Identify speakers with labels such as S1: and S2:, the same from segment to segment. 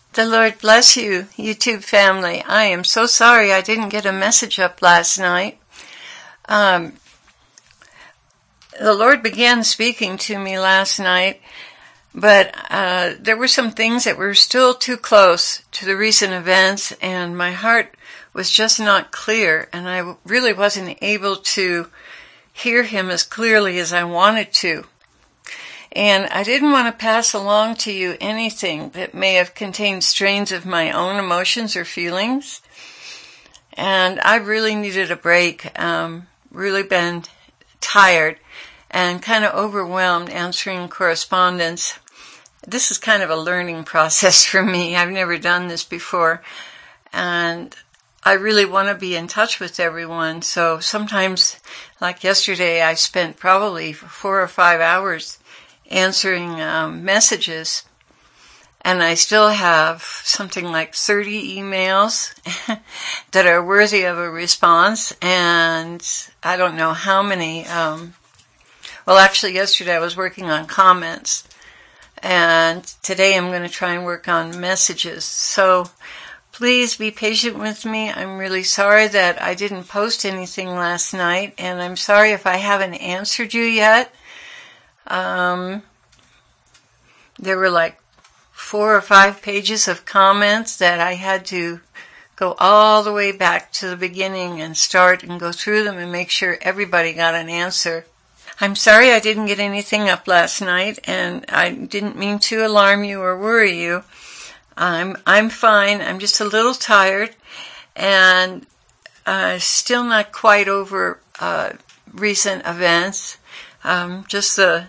S1: The Lord bless you, YouTube family. I am so sorry I didn't get a message up last night. The Lord began speaking to me last night, but there were some things that were still too close to the recent events, and my heart was just not clear, and I really wasn't able to hear Him as clearly as I wanted to. And I didn't want to pass along to you anything that may have contained strains of my own emotions or feelings. And I really needed a break, really been tired and kind of overwhelmed answering correspondence. This is kind of a learning process for me. I've never done this before. And I really want to be in touch with everyone. So sometimes, like yesterday, I spent probably 4 or 5 hours answering messages, and I still have something like 30 emails that are worthy of a response, and I don't know how many. Actually, yesterday I was working on comments, and today I'm going to try and work on messages. So please be patient with me. I'm really sorry that I didn't post anything last night, and I'm sorry if I haven't answered you yet. There were like 4 or 5 pages of comments that I had to go all the way back to the beginning and start and go through them and make sure everybody got an answer. I'm sorry I didn't get anything up last night, and I didn't mean to alarm you or worry you. I'm fine. I'm just a little tired and still not quite over recent events. Just the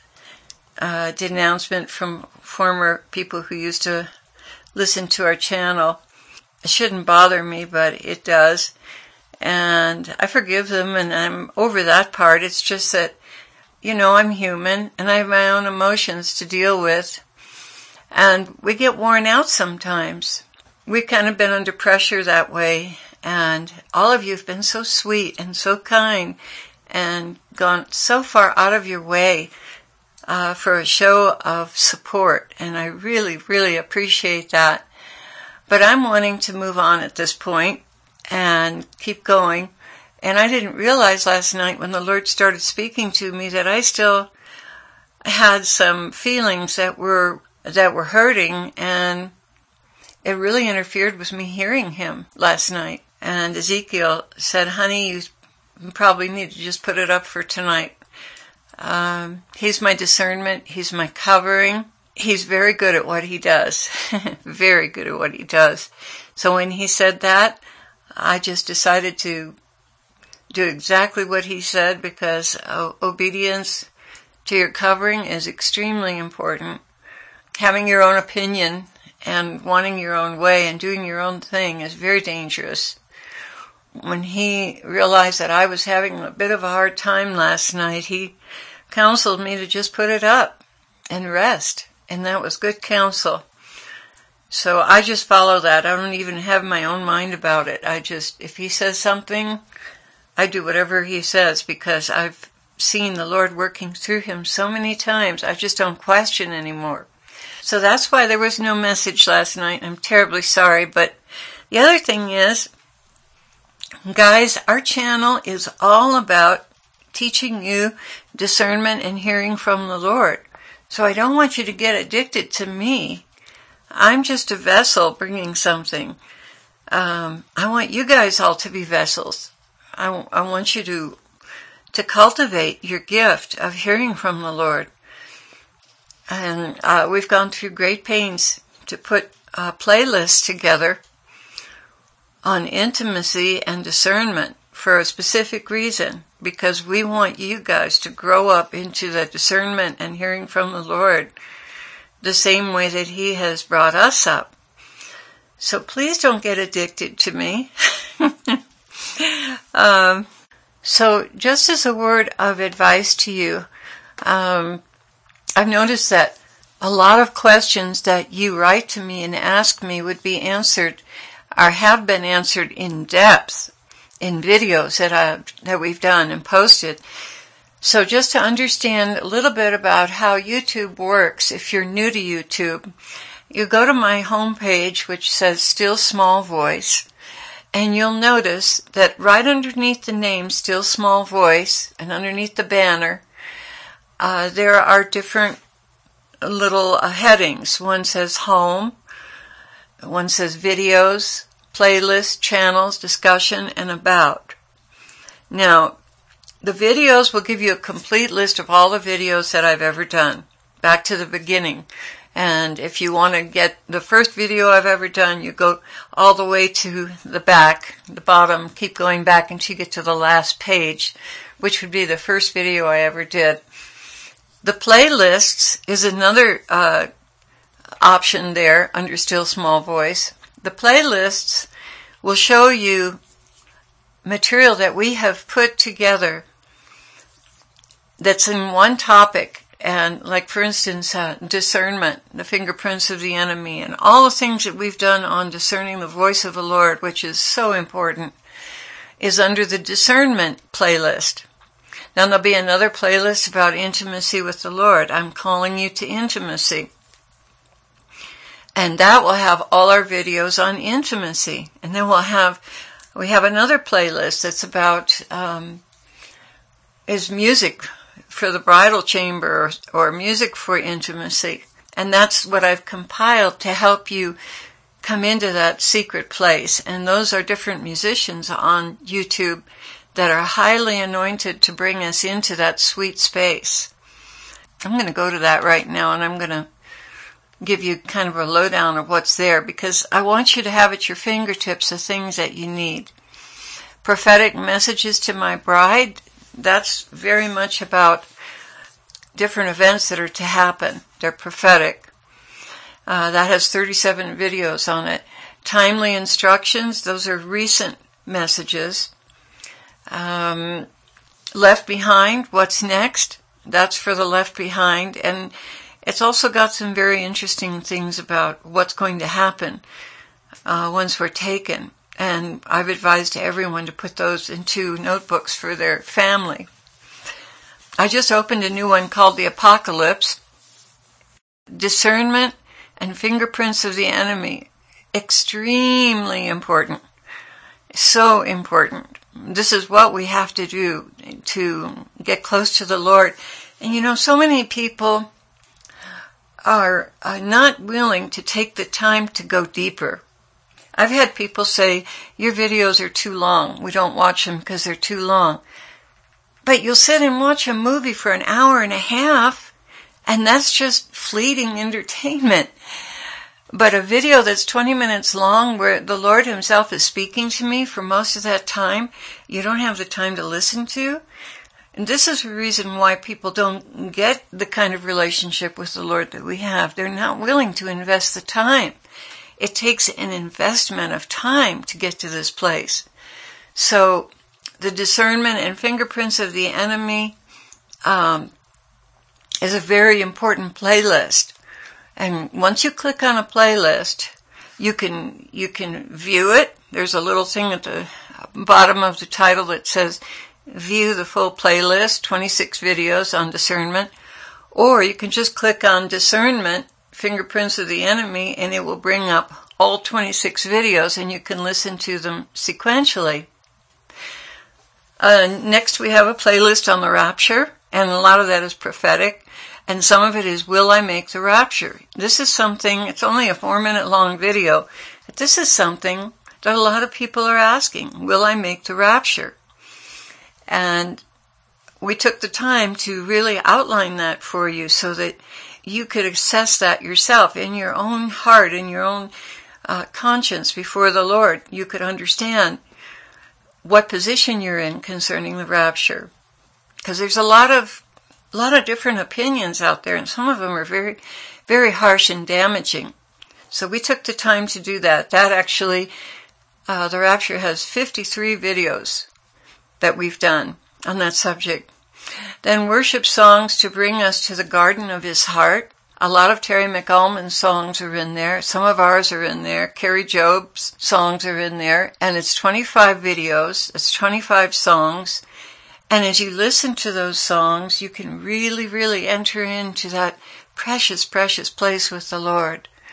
S1: denouncement from former people who used to listen to our channel. It shouldn't bother me, but it does. And I forgive them, and I'm over that part. It's just that, I'm human, and I have my own emotions to deal with. And we get worn out sometimes. We've kind of been under pressure that way, and all of you have been so sweet and so kind and gone so far out of your way for a show of support, and I really, really appreciate that. But I'm wanting to move on at this point and keep going. And I didn't realize last night when the Lord started speaking to me that I still had some feelings that were hurting, and it really interfered with me hearing Him last night. And Ezekiel said, "Honey, you probably need to just put it up for tonight." He's my discernment. He's my covering. He's very good at what He does. Very good at what He does. So when He said that, I just decided to do exactly what He said, because obedience to your covering is extremely important. Having your own opinion and wanting your own way and doing your own thing is very dangerous. When He realized that I was having a bit of a hard time last night, He counseled me to just put it up and rest. And that was good counsel. So I just follow that. I don't even have my own mind about it. If He says something, I do whatever He says, because I've seen the Lord working through Him so many times. I just don't question anymore. So that's why there was no message last night. I'm terribly sorry. But the other thing is, guys, our channel is all about teaching you discernment and hearing from the Lord. So I don't want you to get addicted to me. I'm just a vessel bringing something. I want you guys all to be vessels. I want you to cultivate your gift of hearing from the Lord. And we've gone through great pains to put a playlist together on intimacy and discernment for a specific reason, because we want you guys to grow up into the discernment and hearing from the Lord the same way that He has brought us up. So please don't get addicted to me. So just as a word of advice to you, I've noticed that a lot of questions that you write to me and ask me would be answered or have been answered in depth in videos that we've done and posted. So just to understand a little bit about how YouTube works, if you're new to YouTube, you go to my homepage, which says Still Small Voice, and you'll notice that right underneath the name Still Small Voice and underneath the banner, there are different little headings. One says Home, one says Videos, Playlists, Channels, Discussion, and About. Now, the videos will give you a complete list of all the videos that I've ever done, back to the beginning. And if you want to get the first video I've ever done, you go all the way to the back, the bottom, keep going back until you get to the last page, which would be the first video I ever did. The playlists is another option there under Still Small Voice. The playlists will show you material that we have put together that's in one topic. And like, for instance, discernment, the fingerprints of the enemy, and all the things that we've done on discerning the voice of the Lord, which is so important, is under the discernment playlist. Then there'll be another playlist about intimacy with the Lord. I'm calling you to intimacy. And that will have all our videos on intimacy. And then we have another playlist that's about, is music for the bridal chamber or music for intimacy. And that's what I've compiled to help you come into that secret place. And those are different musicians on YouTube that are highly anointed to bring us into that sweet space. I'm going to go to that right now, and I'm going to give you kind of a lowdown of what's there, because I want you to have at your fingertips the things that you need. Prophetic messages to my bride, that's very much about different events that are to happen. They're prophetic. That has 37 videos on it. Timely instructions, those are recent messages. Left Behind, what's next? That's for the left behind. And it's also got some very interesting things about what's going to happen once we're taken. And I've advised everyone to put those into notebooks for their family. I just opened a new one called The Apocalypse. Discernment and fingerprints of the enemy. Extremely important. So important. This is what we have to do to get close to the Lord. And you know, so many people are not willing to take the time to go deeper. I've had people say, your videos are too long. We don't watch them because they're too long. But you'll sit and watch a movie for an hour and a half, and that's just fleeting entertainment. But a video that's 20 minutes long where the Lord himself is speaking to me for most of that time, you don't have the time to listen to. And this is the reason why people don't get the kind of relationship with the Lord that we have. They're not willing to invest the time. It takes an investment of time to get to this place. So the discernment and fingerprints of the enemy is a very important playlist. And once you click on a playlist, you can view it. There's a little thing at the bottom of the title that says view the full playlist, 26 videos on discernment. Or you can just click on discernment, fingerprints of the enemy, and it will bring up all 26 videos, and you can listen to them sequentially. Next we have a playlist on the rapture, and a lot of that is prophetic, and some of it is Will I Make the Rapture? This is something, it's only a 4-minute long video, but this is something that a lot of people are asking. Will I make the rapture? And we took the time to really outline that for you so that you could assess that yourself in your own heart, in your own conscience before the Lord. You could understand what position you're in concerning the rapture. Because there's a lot of different opinions out there, and some of them are very, very harsh and damaging. So we took the time to do that. That actually, the rapture has 53 videos that we've done on that subject. Then worship songs to bring us to the garden of his heart. A lot of Terry McAlmond's songs are in there. Some of ours are in there. Carrie Job's songs are in there. And it's 25 videos. It's 25 songs. And as you listen to those songs, you can really, really enter into that precious, precious place with the Lord.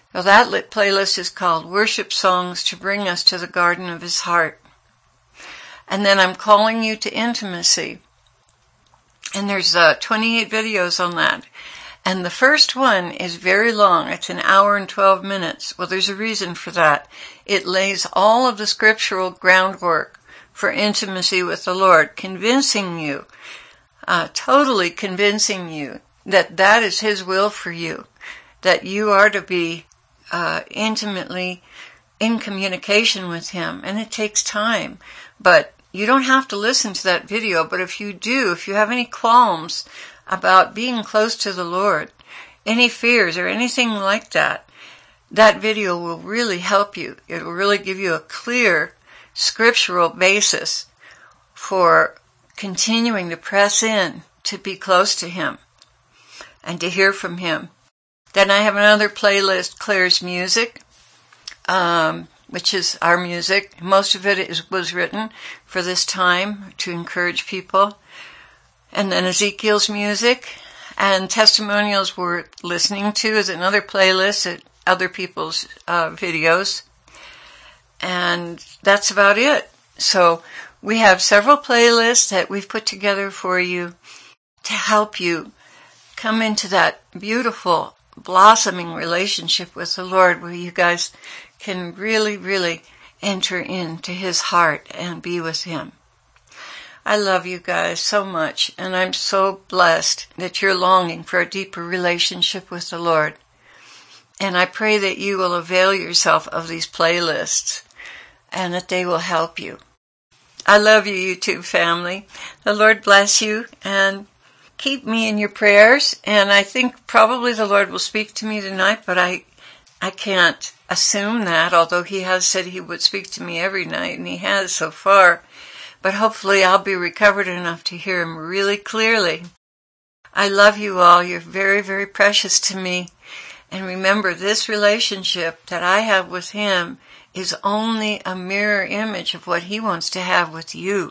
S1: Well, that playlist is called Worship Songs to Bring Us to the Garden of His Heart. And then I'm Calling You to Intimacy. And there's 28 videos on that. And the first one is very long. It's an hour and 12 minutes. Well, there's a reason for that. It lays all of the scriptural groundwork for intimacy with the Lord, convincing you, totally convincing you that that is His will for you, that you are to be intimately in communication with Him. And it takes time. But you don't have to listen to that video, but if you do, if you have any qualms about being close to the Lord, any fears or anything like that, that video will really help you. It will really give you a clear scriptural basis for continuing to press in to be close to Him and to hear from Him. Then I have another playlist, Claire's Music, which is our music. Most of it was written for this time to encourage people. And then Ezekiel's Music and Testimonials Worth Listening To is another playlist at other people's videos. And that's about it. So we have several playlists that we've put together for you to help you come into that beautiful, blossoming relationship with the Lord where you guys can really, really enter into His heart and be with Him. I love you guys so much, and I'm so blessed that you're longing for a deeper relationship with the Lord. And I pray that you will avail yourself of these playlists and that they will help you. I love you, YouTube family. The Lord bless you, and keep me in your prayers. And I think probably the Lord will speak to me tonight, but I can't assume that, although He has said He would speak to me every night, and He has so far. But hopefully I'll be recovered enough to hear Him really clearly. I love you all. You're very, very precious to me. And remember, this relationship that I have with Him is only a mirror image of what He wants to have with you.